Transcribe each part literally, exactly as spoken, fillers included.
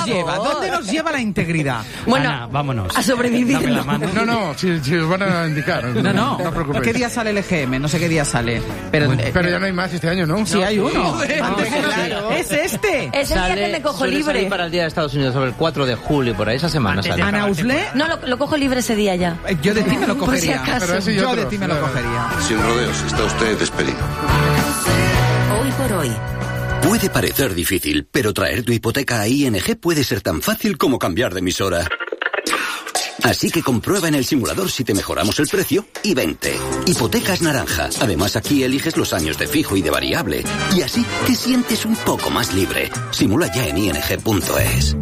nos lleva? ¿Dónde nos lleva la integridad? Bueno, Ana, vámonos. a sobrevivir. Dame la mano. No, no, si, si os van a indicar. No, no. No os preocupéis. ¿Qué día sale el E G M? No sé qué día sale. Pero, Bueno, eh, pero ya no hay más este año, ¿no? sí hay uno. Joder, Antes que claro. es este. Es el día que me cojo suele libre. salir para el Día de Estados Unidos, sobre el cuatro de julio, por ahí, esa semana Antes de sale. Ana Uslé. No, lo, lo cojo libre ese día ya. Eh, Yo de ti me lo Por si cogería. acaso. Pero ese y Yo otro. de ti me lo cogería. Sin rodeos, está usted despedido. Hoy por hoy. Puede parecer difícil, pero traer tu hipoteca a I N G puede ser tan fácil como cambiar de emisora. Así que comprueba en el simulador si te mejoramos el precio y vente. Hipotecas Naranja. Además, aquí eliges los años de fijo y de variable. Y así te sientes un poco más libre. Simula ya en I N G punto es.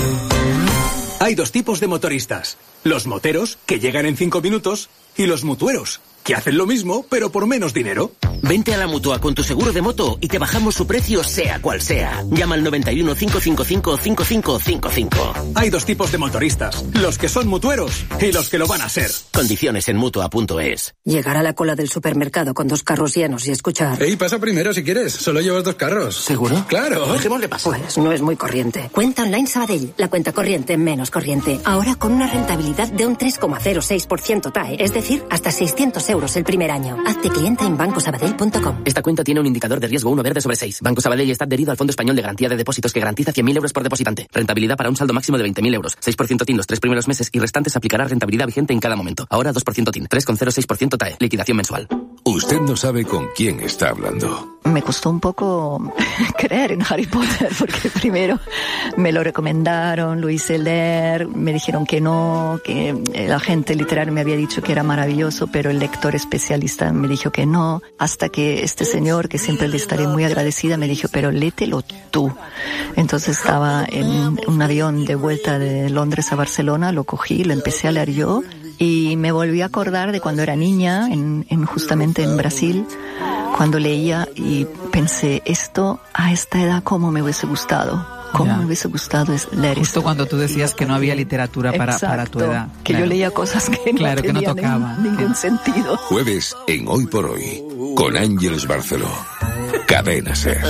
Hay dos tipos de motoristas. Los moteros, que llegan en cinco minutos, y los mutueros, que hacen lo mismo, pero por menos dinero. Vente a la Mutua con tu seguro de moto y te bajamos su precio sea cual sea. Llama al noventa y uno, cinco cinco cinco, cinco cinco cinco cinco. Hay dos tipos de motoristas, los que son mutueros y los que lo van a ser. Condiciones en Mutua punto es. Llegar a la cola del supermercado con dos carros llenos y escuchar... Ey, pasa primero si quieres, solo llevas dos carros. ¿Seguro? Claro. Dejémosle pasar. Pues no es muy corriente. Cuenta Online Sabadell, la cuenta corriente menos corriente. Ahora con una rentabilidad de un tres coma cero seis por ciento T A E, es decir, hasta seiscientos euros el primer año. Hazte cliente en banco sabadell punto com. Esta cuenta tiene un indicador de riesgo uno verde sobre seis. Banco Sabadell está adherido al Fondo Español de Garantía de Depósitos que garantiza cien mil euros por depositante. Rentabilidad para un saldo máximo de veinte mil euros. seis por ciento T I N los tres primeros meses y restantes aplicará rentabilidad vigente en cada momento. Ahora dos por ciento T I N, tres coma cero seis por ciento T A E. Liquidación mensual. Usted no sabe con quién está hablando. Me costó un poco creer en Harry Potter porque primero me lo recomendaron, lo hice leer, me dijeron que no, que el agente literario me había dicho que era maravilloso, pero el lector especialista me dijo que no, hasta que este señor, que siempre le estaré muy agradecida, me dijo, pero léetelo tú. Entonces estaba en un avión de vuelta de Londres a Barcelona, lo cogí, lo empecé a leer yo y me volví a acordar de cuando era niña, en, en justamente en Brasil, cuando leía y pensé, esto a esta edad cómo me hubiese gustado. ¿Cómo ya. me hubiese gustado es leer Justo esto? cuando tú decías que no había literatura para, para tu edad. Que claro. yo leía cosas que no claro, tenían que no tocaban. ningún sentido. Jueves en Hoy por Hoy, con Ángeles Barceló. Cadena Ser.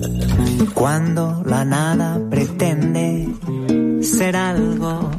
Cuando la nada pretende ser algo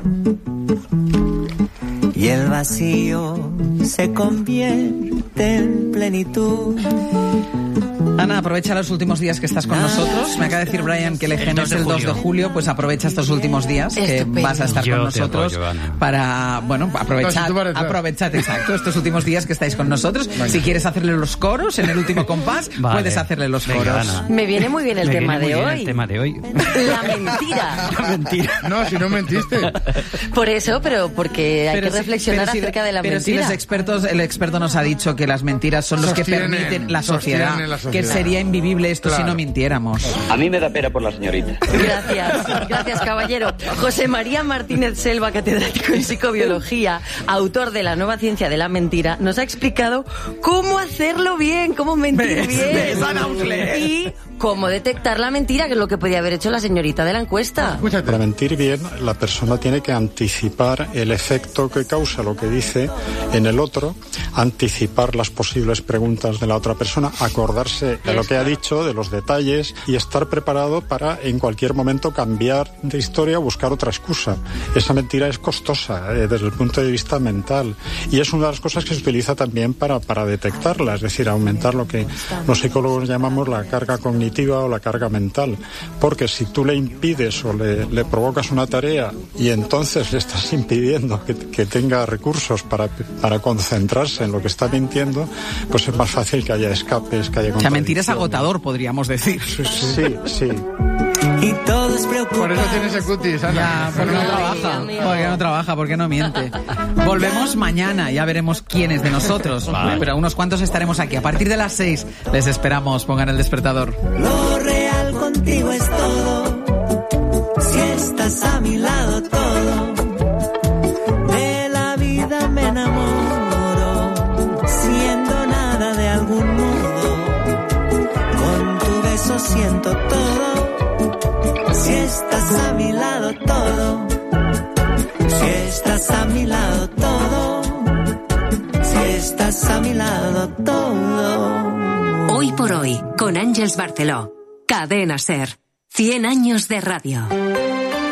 y el vacío se convierte en plenitud. Ana, aprovecha los últimos días que estás con nosotros. Me acaba de decir Brian que el E G M es el dos de julio, pues aprovecha estos últimos días que Estupendo. vas a estar Yo con nosotros apoyo, para, bueno, aprovechar, No, si aprovechad, exacto, estos últimos días que estáis con nosotros. Vale. Si quieres hacerle los coros en el último compás, vale. puedes hacerle los Venga, coros. Ana. Me viene muy bien el Me tema viene de muy bien hoy. El tema de hoy. La mentira. La mentira. No, si no mentiste. Por eso, pero porque hay Pero que si- reflexionar pero si- acerca de la pero mentira. si los expertos, el experto nos ha dicho que las mentiras son los que Sostienen, permiten la sociedad, sostienen la sociedad. que sería invivible esto Claro. si no mintiéramos. A mí me da pena por la señorita. Gracias, gracias caballero. José María Martínez Selva, catedrático en psicobiología, autor de La nueva ciencia de la mentira, nos ha explicado cómo hacerlo bien, cómo mentir ¿Ves? bien ¿Ves, Ana Uslé? y cómo detectar la mentira, que es lo que podía haber hecho la señorita de la encuesta. Escúchate. Para mentir bien, la persona tiene que anticipar el efecto que causa lo que dice en el otro, anticipar las posibles preguntas de la otra persona, acordarse de lo que ha dicho, de los detalles y estar preparado para en cualquier momento cambiar de historia o buscar otra excusa. Esa mentira es costosa eh, desde el punto de vista mental y es una de las cosas que se utiliza también para, para detectarla, es decir, aumentar lo que los psicólogos llamamos la carga cognitiva o la carga mental, porque si tú le impides o le, le provocas una tarea y entonces le estás impidiendo que, que tenga recursos para, para concentrarse en lo que está mintiendo, pues es más fácil que haya escapes, que haya O sea, mentir es agotador, podríamos decir. Sí, sí. Y todos preocupados. Por eso tiene ese cutis, Ana. Ya, porque no trabaja, porque no trabaja, porque no miente. Volvemos mañana, ya veremos quiénes de nosotros, Vale. pero unos cuantos estaremos aquí. A partir de las seis les esperamos, pongan el despertador. Lo real contigo es todo. Si estás a mi lado todo. De la vida me enamoro. Siendo nada de algún modo. Con tu beso siento todo. Si estás a mi lado todo. Si estás a mi lado todo. Si estás a mi lado todo. Hoy por hoy, con Ángeles Barceló. Cadena Ser. cien años de radio.